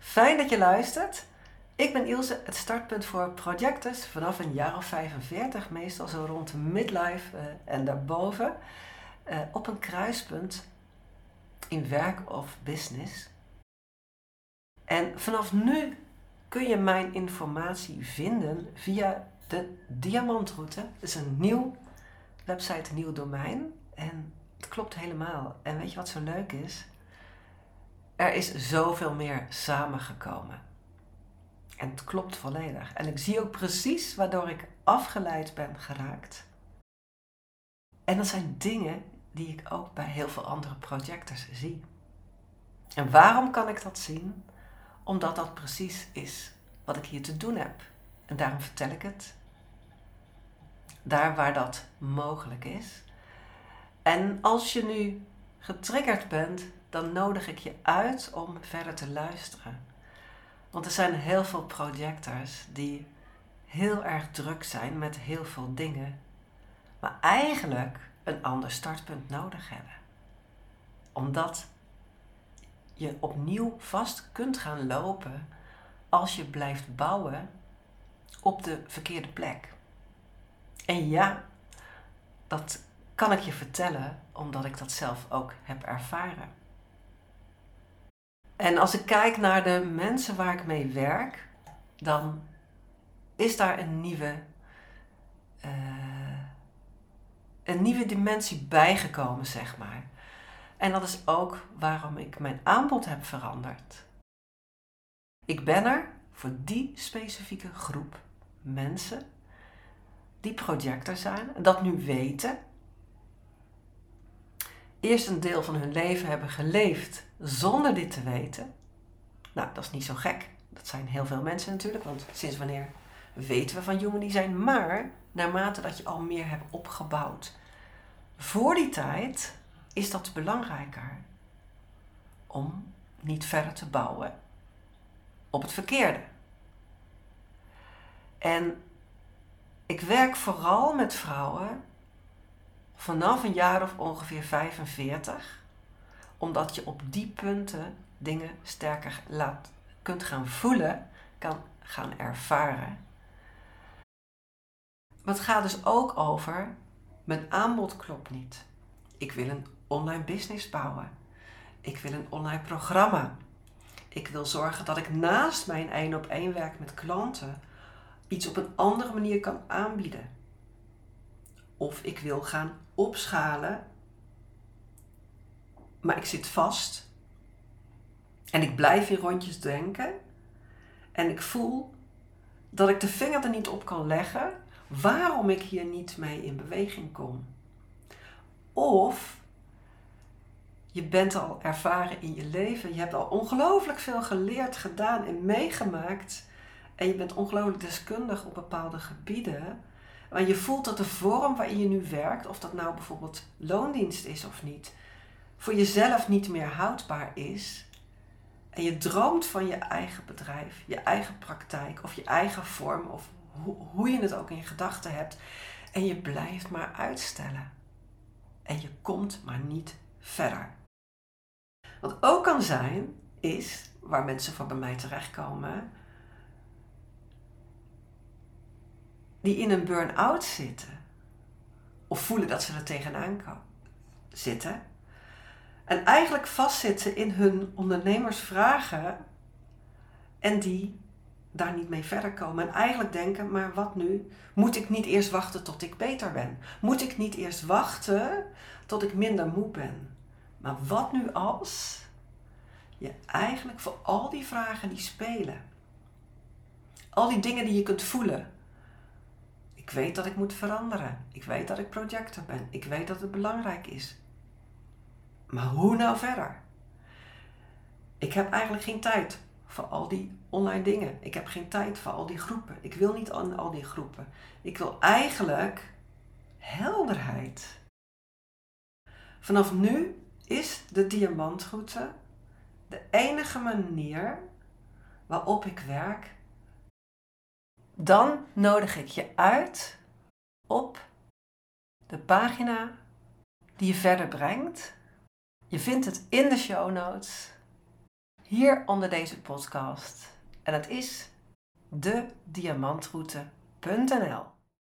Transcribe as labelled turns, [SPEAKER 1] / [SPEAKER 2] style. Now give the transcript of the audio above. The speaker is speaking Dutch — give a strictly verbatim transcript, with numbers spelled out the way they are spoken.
[SPEAKER 1] Fijn dat je luistert. Ik ben Ilse, het startpunt voor projectors vanaf een jaar of vijfenveertig, meestal zo rond de midlife uh, en daarboven, uh, op een kruispunt in werk of business. En vanaf nu kun je mijn informatie vinden via de Diamantroute. Het is een nieuw website, een nieuw domein en het klopt helemaal. En weet je wat zo leuk is? Er is zoveel meer samengekomen. En het klopt volledig. En ik zie ook precies waardoor ik afgeleid ben geraakt. En dat zijn dingen die ik ook bij heel veel andere projectors zie. En waarom kan ik dat zien? Omdat dat precies is wat ik hier te doen heb. En daarom vertel ik het. Daar waar dat mogelijk is. En als je nu getriggerd bent, dan nodig ik je uit om verder te luisteren. Want er zijn heel veel projectors die heel erg druk zijn met heel veel dingen, maar eigenlijk een ander startpunt nodig hebben. Omdat je opnieuw vast kunt gaan lopen als je blijft bouwen op de verkeerde plek. En ja, dat kan ik je vertellen omdat ik dat zelf ook heb ervaren. En als ik kijk naar de mensen waar ik mee werk, dan is daar een nieuwe, uh, een nieuwe dimensie bijgekomen, zeg maar. En dat is ook waarom ik mijn aanbod heb veranderd. Ik ben er voor die specifieke groep mensen die projector zijn en dat nu weten. Eerst een deel van hun leven hebben geleefd zonder dit te weten. Nou, dat is niet zo gek. Dat zijn heel veel mensen natuurlijk, want sinds wanneer weten we van human design? Maar naarmate dat je al meer hebt opgebouwd voor die tijd, is dat belangrijker om niet verder te bouwen op het verkeerde. En ik werk vooral met vrouwen vanaf een jaar of ongeveer vijfenveertig, omdat je op die punten dingen sterker laat, kunt gaan voelen, kan gaan ervaren. Maar het gaat dus ook over, mijn aanbod klopt niet. Ik wil een online business bouwen. Ik wil een online programma. Ik wil zorgen dat ik naast mijn één op één werk met klanten iets op een andere manier kan aanbieden. Of ik wil gaan opschalen, maar ik zit vast en ik blijf in rondjes denken en ik voel dat ik de vinger er niet op kan leggen waarom ik hier niet mee in beweging kom. Of je bent al ervaren in je leven, je hebt al ongelooflijk veel geleerd, gedaan en meegemaakt en je bent ongelooflijk deskundig op bepaalde gebieden. Maar je voelt dat de vorm waarin je nu werkt, of dat nou bijvoorbeeld loondienst is of niet, voor jezelf niet meer houdbaar is. En je droomt van je eigen bedrijf, je eigen praktijk of je eigen vorm of ho- hoe je het ook in je gedachten hebt. En je blijft maar uitstellen. En je komt maar niet verder. Wat ook kan zijn, is waar mensen van bij mij terechtkomen, die in een burn-out zitten. Of voelen dat ze er tegenaan zitten. En eigenlijk vastzitten in hun ondernemersvragen. En die daar niet mee verder komen. En eigenlijk denken, maar wat nu? Moet ik niet eerst wachten tot ik beter ben? Moet ik niet eerst wachten tot ik minder moe ben? Maar wat nu als je eigenlijk voor al die vragen die spelen. Al die dingen die je kunt voelen. Ik weet dat ik moet veranderen. Ik weet dat ik projector ben. Ik weet dat het belangrijk is. Maar hoe nou verder? Ik heb eigenlijk geen tijd voor al die online dingen. Ik heb geen tijd voor al die groepen. Ik wil niet aan al die groepen. Ik wil eigenlijk helderheid. Vanaf nu is de Diamantroute de enige manier waarop ik werk. Dan nodig ik je uit op de pagina die je verder brengt. Je vindt het in de show notes. hier onder deze podcast. En dat is de diamantroute punt n l.